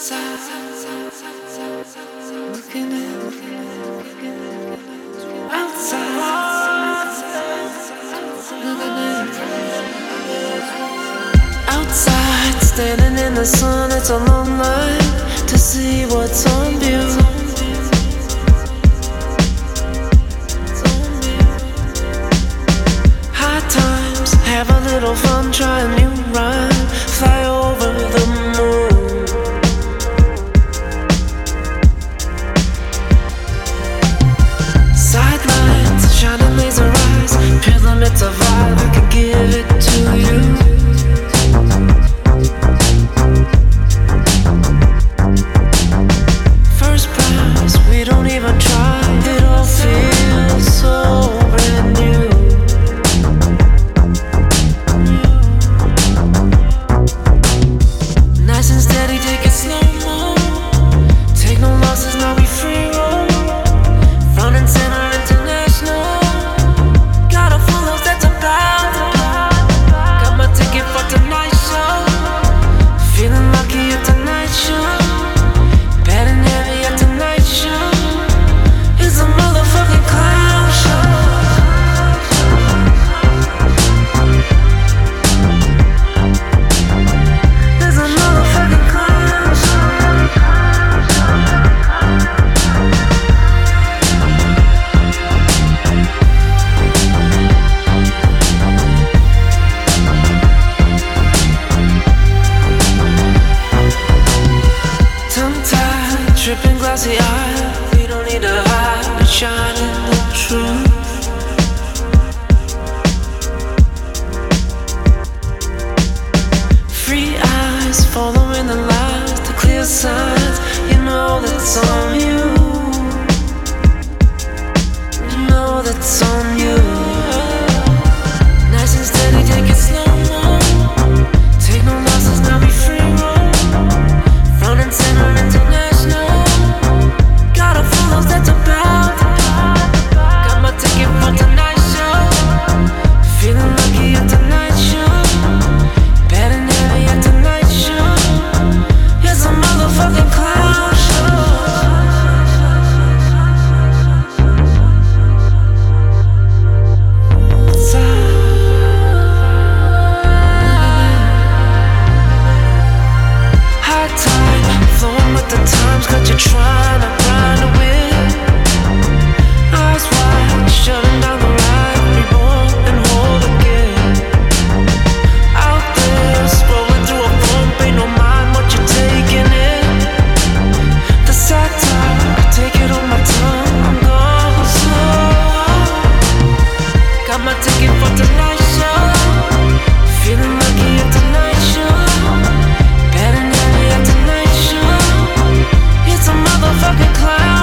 looking outside, standing in the sun. It's a long night to see what's on view. High times, have a little fun, try a new rhyme, fly over the moon. Sidelines, shining laser eyes, pyramids of vibe, I can give it to you. First prize, we don't even try, it all feels so brand new. Nice and steady, take it slow-mo, take no losses, now we free roll. Front and center, international, got a full house that's about. Got my ticket for tonight's show, feeling lucky at tonight's show. Bad and heavy at tonight's show, it's a motherfucking clown show. It's a motherfucking clown show. Tongue-tied, tripping glassy eye, we don't need to hide, but shine in the truth. Free eyes, following the lies, the clear signs, you know that's on you. You know that's on you. Nice and steady, take it slow-mo, take no losses, now be free roll. Front and center, international, got a full house that's about. Got my ticket for tonight's show, feeling lucky at tonight's show. Bad and heavy at tonight's show, it's a motherfucking clown show. High tide, flowing with the times, got you trying to grind to win. Eyes wide, shutting down the ride, reborn and whole again. Out there, scrolling through a phone, pay no mind what you're taking in. The satire, I take it on my tongue, I'm gone slow. Got my ticket for tonight's show, feeling lucky at tonight's show. Bad and heavy at tonight's show, it's a motherfucking clown.